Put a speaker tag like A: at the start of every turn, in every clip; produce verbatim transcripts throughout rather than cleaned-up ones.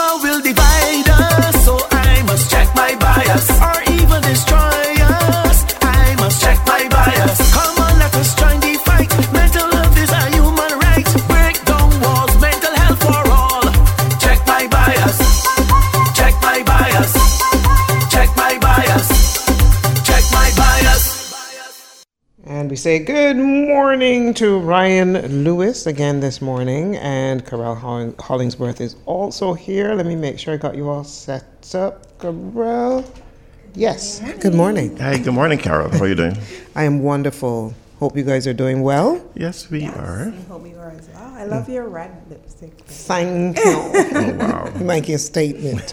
A: Stigma will divide us, so I must check my bias, or even destroy us. I must check my bias. Come on, let us join the fight. Mental health is a human right. Break down walls, mental health for all. Check my bias. Check my bias. Check my bias. Check my bias.
B: And we say good morning to Ryan Lewis again this morning, and Carell Hollingsworth is also here. Let me make sure I got you all set up. Carell? Yes. Good morning.
C: Hey, good morning, Carol. How are you doing?
B: I am wonderful. Hope you guys are doing well.
C: Yes, we
D: yes,
C: are.
D: I hope you are as well. I love mm. your red lipstick.
B: Thank you.
C: Oh, wow.
B: Make your statement.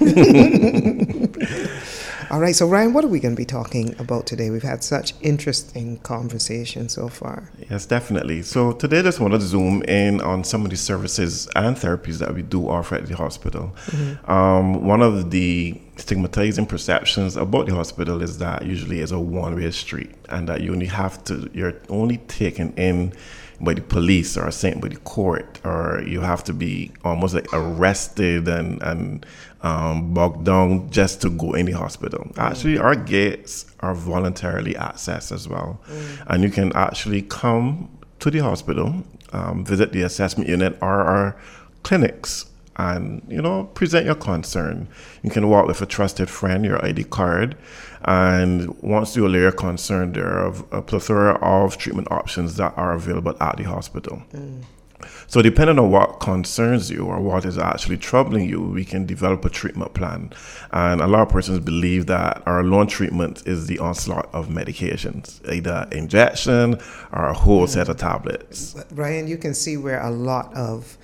B: All right, so Ryan, what are we going to be talking about today? We've had such interesting conversations so far.
C: Yes, definitely. So today I just want to zoom in on some of the services and therapies that we do offer at the hospital. Mm-hmm. Um, one of the stigmatizing perceptions about the hospital is that usually it's a one-way street, and that you only have to, you're only taken in by the police or sent by the court, or you have to be almost like arrested and, and um, bogged down just to go in the hospital. Mm. Actually, our gates are voluntarily accessed as well. Mm. And you can actually come to the hospital, um, visit the assessment unit or our clinics, and, you know, present your concern. You can walk with a trusted friend, your I D card, and once you lay your concern, there are a plethora of treatment options that are available at the hospital. Mm. So depending on what concerns you or what is actually troubling you, we can develop a treatment plan. And a lot of persons believe that our lone treatment is the onslaught of medications, either injection or a whole mm. set of tablets.
B: But Ryan, you can see where a lot of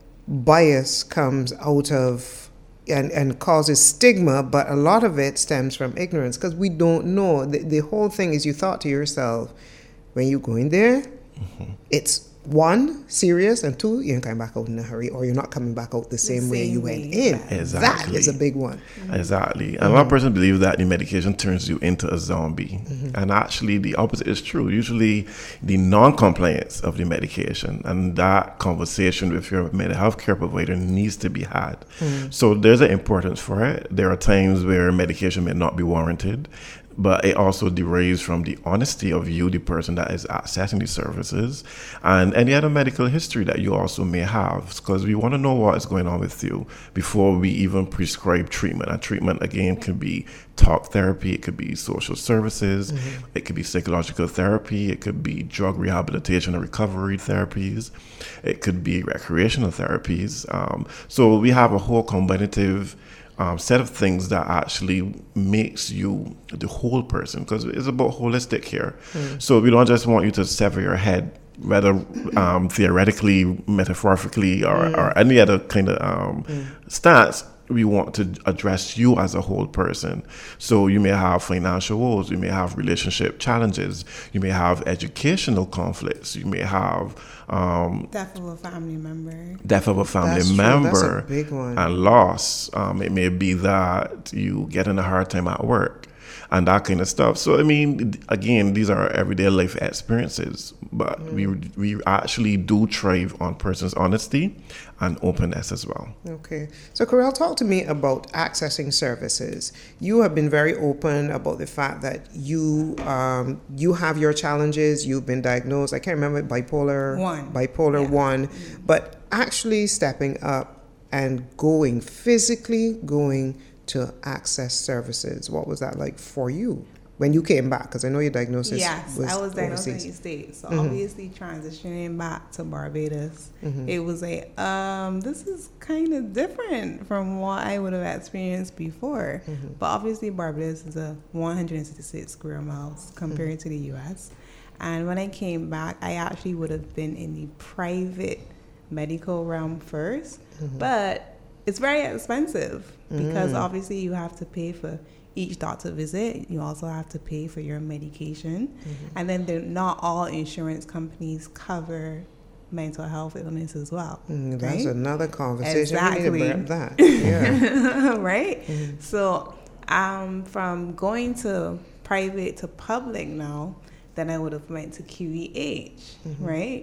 B: bias comes out of and, and causes stigma, but a lot of it stems from ignorance because we don't know. The, the whole thing is you thought to yourself, when you go in there, mm-hmm. it's one, serious, and two, you ain't coming back out in a hurry, or you're not coming back out the same, the same way you way. went in.
C: Exactly.
B: That is a big one.
C: Mm-hmm. Exactly. And mm-hmm. a lot of persons believe that the medication turns you into a zombie. Mm-hmm. And actually, the opposite is true. Usually, the non-compliance of the medication and that conversation with your mental health care provider needs to be had. Mm-hmm. So there's an importance for it. There are times where medication may not be warranted, but it also derives from the honesty of you, the person that is accessing the services, and any other medical history that you also may have, because we want to know what is going on with you before we even prescribe treatment. And treatment, again, can be talk therapy, it could be social services, mm-hmm. it could be psychological therapy, it could be drug rehabilitation and recovery therapies, it could be recreational therapies. Um, so we have a whole combinative Um, set of things that actually makes you the whole person, because it's about holistic care. Mm. So we don't just want you to sever your head, whether um, theoretically, metaphorically, or, mm. or any other kind of um, mm. stance. We want to address you as a whole person. So you may have financial woes, you may have relationship challenges, you may have educational conflicts, you may have um,
D: death of a family member,
C: death of a family
B: That's
C: member,
B: true. That's a big one.
C: And loss. Um, it may be that you get in a hard time at work and that kind of stuff. So, I mean, again, these are everyday life experiences, but mm. we we actually do thrive on persons' honesty and openness as well.
B: Okay. So, Carell, talk to me about accessing services. You have been very open about the fact that you um, you have your challenges. You've been diagnosed. I can't remember, bipolar
D: one.
B: Bipolar
D: yeah.
B: one. But actually stepping up and going physically, going to access services. What was that like for you when you came back? Because I know your diagnosis
D: yes,
B: was
D: I was diagnosed in
B: overseas.
D: the States. So
B: mm-hmm.
D: obviously transitioning back to Barbados, mm-hmm. it was a, um, this is kind of different from what I would have experienced before. Mm-hmm. But obviously Barbados is a one hundred sixty-six square miles compared mm-hmm. to the U S. And when I came back, I actually would have been in the private medical realm first. Mm-hmm. But it's very expensive because mm. obviously you have to pay for each doctor visit. You also have to pay for your medication. Mm-hmm. And then not all insurance companies cover mental health illness as well.
B: Mm, that's right? Another conversation.
D: Exactly.
B: We need to bring up that. Yeah.
D: Right?
B: Mm-hmm.
D: So um, from going to private to public now, then I would have went to Q E H, mm-hmm. right?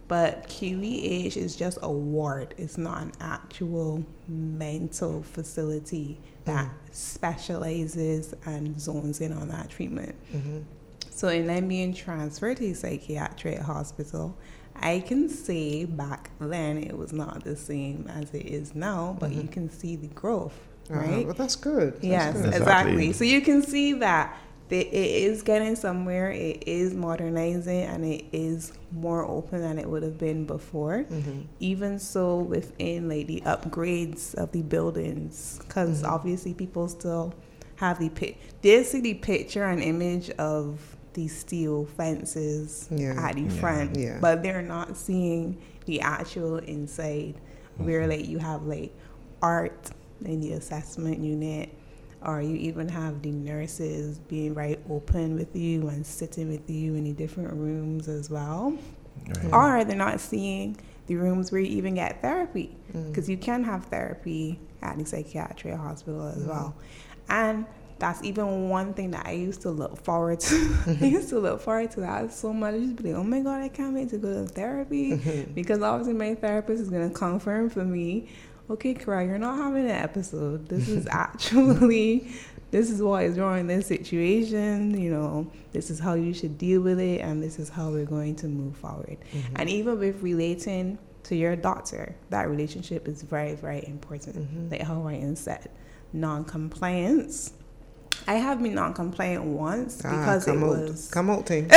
D: But Q E H is just a ward. It's not an actual mental facility that mm-hmm. specializes and zones in on that treatment. Mm-hmm. So in them being transferred to a psychiatric hospital, I can say back then it was not the same as it is now, but mm-hmm. you can see the growth, right?
B: Uh-huh. Well, that's good. That's
D: yes,
B: good.
D: Exactly. exactly. So you can see that it is getting somewhere, it is modernizing, and it is more open than it would have been before. Mm-hmm. Even so within like the upgrades of the buildings, because mm-hmm. obviously people still have the pic- they see the picture and image of these steel fences yeah. at the yeah. front, yeah. but they're not seeing the actual inside mm-hmm. where like you have like art in the assessment unit, or you even have the nurses being very open with you and sitting with you in the different rooms as well. Right. Or they're not seeing the rooms where you even get therapy, because mm. you can have therapy at the psychiatric hospital as mm. well. And that's even one thing that I used to look forward to. Mm-hmm. I used to look forward to that so much. I used to be like, oh my God, I can't wait to go to therapy, mm-hmm. because obviously my therapist is going to confirm for me, okay, Kara, you're not having an episode. This is actually, this is what is wrong in this situation. You know, this is how you should deal with it, and this is how we're going to move forward. Mm-hmm. And even with relating to your doctor, that relationship is very, very important. Mm-hmm. Like how Ryan said, non-compliance. I have been non-compliant once ah, because it was...
B: Come out, thing.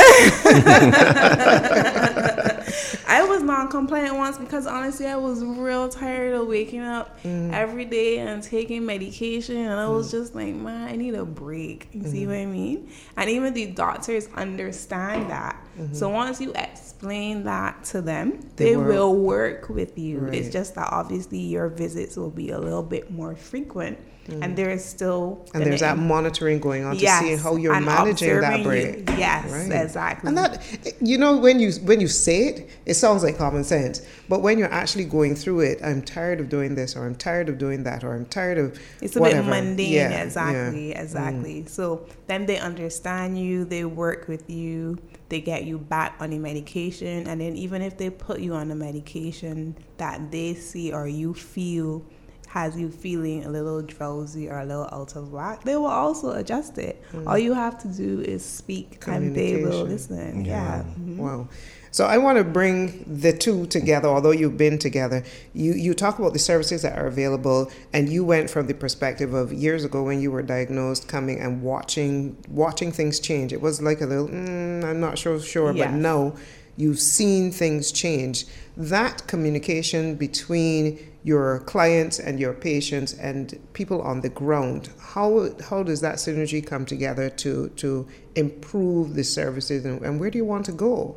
D: I was non-compliant once because honestly I was real tired of waking up mm. every day and taking medication, and I was mm. just like, man, I need a break. You mm. see what I mean? And even the doctors understand that. Mm-hmm. So once you explain that to them, they, they will work with you. Right. It's just that obviously your visits will be a little bit more frequent. Mm. And there is still...
B: And there's that monitoring going on to
D: yes,
B: see how you're managing that break.
D: You. Yes, right. exactly.
B: And that, you know, when you when you say it, it sounds like common sense. But when you're actually going through it, I'm tired of doing this, or I'm tired of doing that, or I'm tired of
D: It's a
B: whatever.
D: bit mundane.
B: Yeah,
D: exactly,
B: yeah.
D: exactly. Mm. So then they understand you, they work with you, they get you back on the medication. And then even if they put you on the medication that they see or you feel has you feeling a little drowsy or a little out of whack, they will also adjust it. Mm. All you have to do is speak and they will listen. Yeah. yeah. Mm-hmm.
B: Wow. So I want to bring the two together, although you've been together. You you talk about the services that are available, and you went from the perspective of years ago when you were diagnosed, coming and watching watching things change. It was like a little, mm, I'm not sure, sure, yes. but no, you've seen things change. That communication between your clients and your patients and people on the ground, how how does that synergy come together to to improve the services, and, and where do you want to go?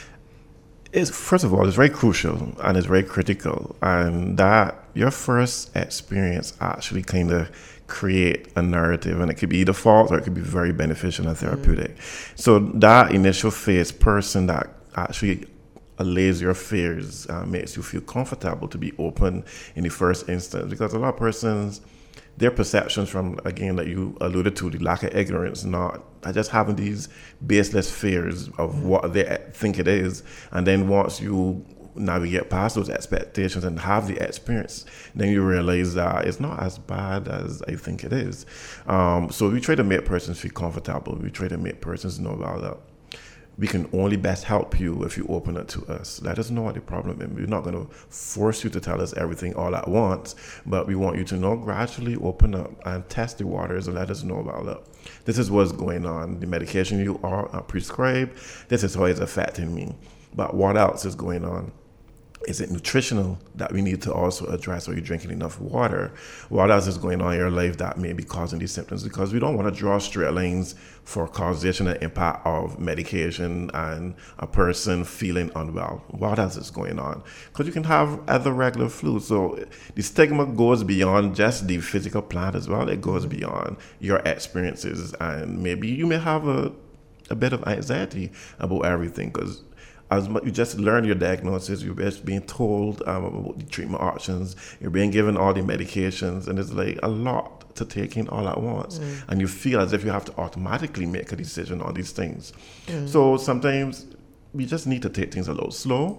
C: It's, first of all, it's very crucial and it's very critical, and that your first experience actually kind of create a narrative, and it could be either false or it could be very beneficial and therapeutic. Mm. So that initial phase person that actually allays your fears, uh, makes you feel comfortable to be open in the first instance, because a lot of persons, their perceptions from, again, that you alluded to, the lack of ignorance, not are just having these baseless fears of mm-hmm. what they think it is, and then once you navigate past those expectations and have the experience, then you realize that it's not as bad as I think it is. Um, so we try to make persons feel comfortable. We try to make persons know about that. We can only best help you if you open it to us. Let us know what the problem is. We're not going to force you to tell us everything all at once, but we want you to know, gradually open up and test the waters and let us know about it. This is what's going on. The medication you are prescribed, this is how it's affecting me. But what else is going on? Is it nutritional that we need to also address? Are you drinking enough water? What else is going on in your life that may be causing these symptoms? Because we don't want to draw straight lines for causation and impact of medication and a person feeling unwell. What else is going on? Because you can have other regular flu. So the stigma goes beyond just the physical plant as well. It goes beyond your experiences. And maybe you may have a, a bit of anxiety about everything, because as much, you just learn your diagnosis, you're just being told um, about the treatment options, you're being given all the medications, and it's like a lot to take in all at once. Mm. And you feel as if you have to automatically make a decision on these things. Mm. So sometimes we just need to take things a little slow,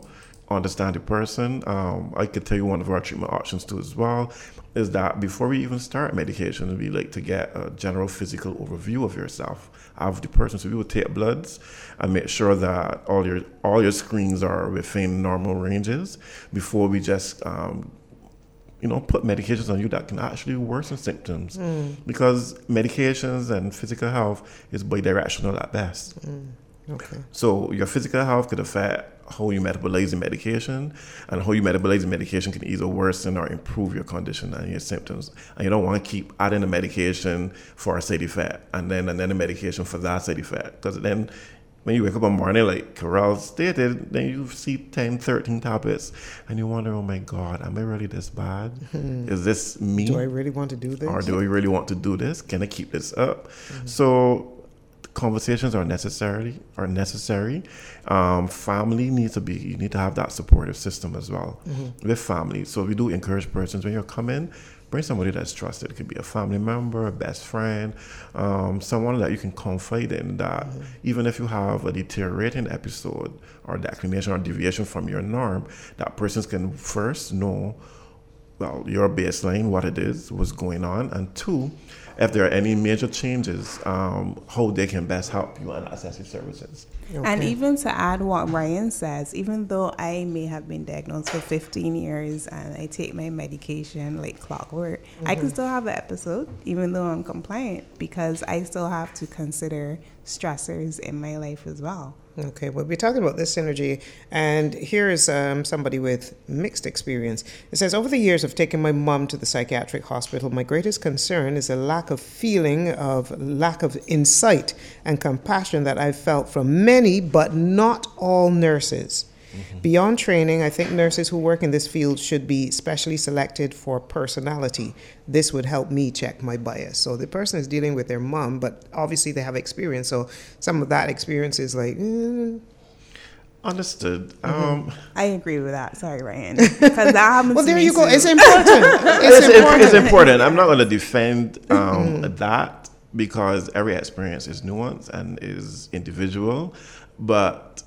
C: understand the person. Um, I could tell you one of our treatment options too as well is that before we even start medication, we like to get a general physical overview of yourself, of the person. So we will take bloods and make sure that all your all your screens are within normal ranges before we just um, you know, put medications on you that can actually worsen symptoms. Mm. Because medications and physical health is bidirectional at best.
B: Mm. Okay.
C: So your physical health could affect how you metabolize the medication, and how you metabolize the medication can either worsen or improve your condition and your symptoms. And you don't want to keep adding the medication for a side effect and then and then the medication for that side effect. Because then when you wake up in the morning, like Carol stated, then you see ten, thirteen tablets and you wonder, oh my God, am I really this bad? Mm-hmm. Is this me?
B: Do I really want to do this?
C: Or do I really want to do this? Can I keep this up? Mm-hmm. So conversations are necessary. Are necessary. Um, family needs to be. You need to have that supportive system as well mm-hmm. with family. So we do encourage persons when you're coming, bring somebody that's trusted. It could be a family member, a best friend, um, someone that you can confide in. That mm-hmm. even if you have a deteriorating episode or declination or deviation from your norm, that persons can first know, well, your baseline, what it is, what's going on, and two, if there are any major changes, um, how they can best help you and access your services.
D: Okay. And even to add what Ryan says, even though I may have been diagnosed for fifteen years and I take my medication like clockwork, mm-hmm. I can still have an episode, even though I'm compliant, because I still have to consider stressors in my life as well.
B: Okay, well, we're talking about this synergy, and here is um, somebody with mixed experience. It says, over the years of taking my mom to the psychiatric hospital, my greatest concern is a lack of feeling of lack of insight and compassion that I've felt from many, but not all nurses. Mm-hmm. Beyond training, I think nurses who work in this field should be specially selected for personality. This would help me check my bias. So the person is dealing with their mom, but obviously they have experience. So some of that experience is like... Mm.
C: Understood.
D: Mm-hmm.
C: Um,
D: I agree with that. Sorry, Ryan. Because that happens
B: well,
D: to
B: there
D: me
B: you go.
D: too.
B: It's important. It's,
C: it's,
B: important.
C: It's important. I'm not going to defend um, mm-hmm. that, because every experience is nuanced and is individual. But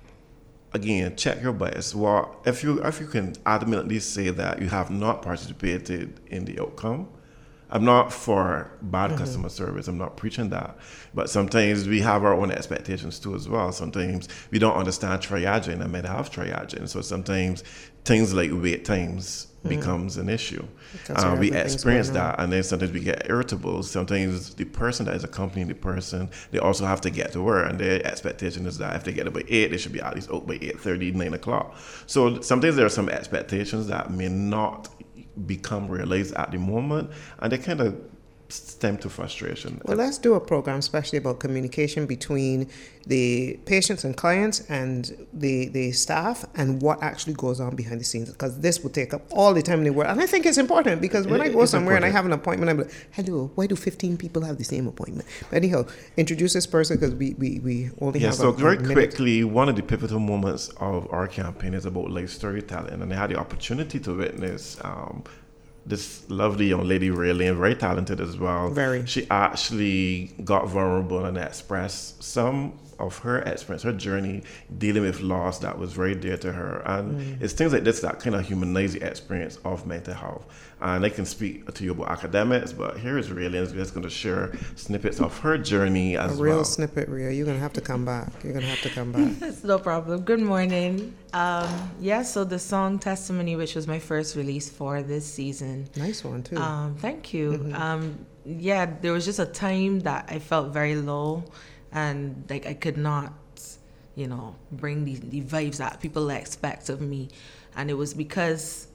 C: again, check your bias. Well, if you if you can adamantly say that you have not participated in the outcome, I'm not for bad mm-hmm. customer service. I'm not preaching that. But sometimes we have our own expectations too as well. Sometimes we don't understand triaging and might have triaging. So sometimes things like wait times mm-hmm. becomes an issue. Uh, we experience that, and then sometimes we get irritable. Sometimes the person that is accompanying the person, they also have to get to work, and their expectation is that if they get up by eight, they should be at least out by eight thirty, nine o'clock. So sometimes there are some expectations that may not become realized at the moment, and they kind of stem to frustration.
B: Well, let's do a program especially about communication between the patients and clients and the the staff, and what actually goes on behind the scenes, because this will take up all the time in the world. And I think it's important, because when it, I go somewhere important. And I have an appointment, I'm like, hello, why do fifteen people have the same appointment? But anyhow, introduce this person, because we, we, we only
C: yeah,
B: have
C: so
B: a,
C: very
B: a minute.
C: quickly, one of the pivotal moments of our campaign is about life storytelling, and I had the opportunity to witness um, this lovely young lady, Raylene, very talented as well.
B: Very.
C: She actually got vulnerable and expressed some of her experience, her journey dealing with loss that was very dear to her. And mm. it's things like this that kind of humanize the experience of mental health. And I can speak to you about academics, but here is Raylene just going to share snippets of her journey as well.
B: A real well. snippet, Rhea. You're going to have to come back. You're going to have to come back.
E: That's no problem. Good morning. Um, yeah, so the song Testimony, which was my first release for this season.
B: Nice one, too.
E: Um, thank you.
B: Mm-hmm.
E: Um, yeah, there was just a time that I felt very low, and like I could not, you know, bring the, the vibes that people expect of me. And it was because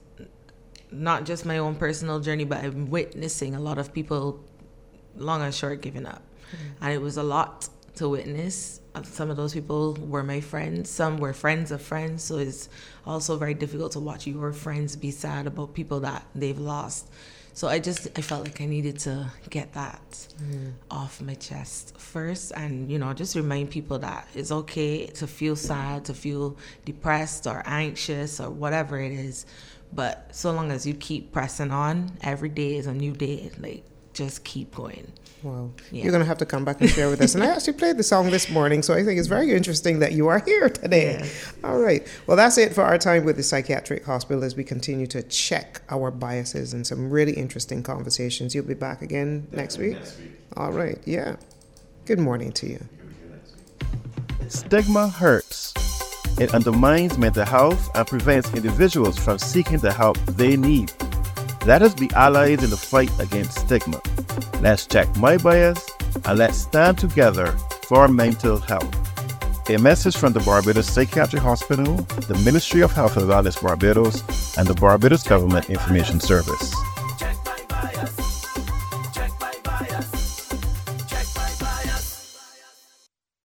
E: not just my own personal journey, but I'm witnessing a lot of people, long and short, giving up. Mm-hmm. And it was a lot to witness. Some of those people were my friends. Some were friends of friends. So it's also very difficult to watch your friends be sad about people that they've lost. So I just, I felt like I needed to get that mm. off my chest first, and, you know, just remind people that it's okay to feel sad, to feel depressed or anxious or whatever it is. But so long as you keep pressing on, every day is a new day. Like, just keep going.
B: Wow.
E: Yeah.
B: You're going to have to come back and share with us. And I actually played the song this morning, so I think it's very interesting that you are here today.
E: Yes.
B: All right. Well, that's it for our time with the psychiatric hospital as we continue to check our biases and some really interesting conversations. You'll be back again next week?
C: Next week.
B: All right. Yeah. Good morning to you.
F: Stigma hurts. It undermines mental health and prevents individuals from seeking the help they need. Let us be allies in the fight against stigma. Let's check my bias and let's stand together for mental health. A message from the Barbados Psychiatric Hospital, the Ministry of Health and Wellness Barbados, and the Barbados Government Information Service.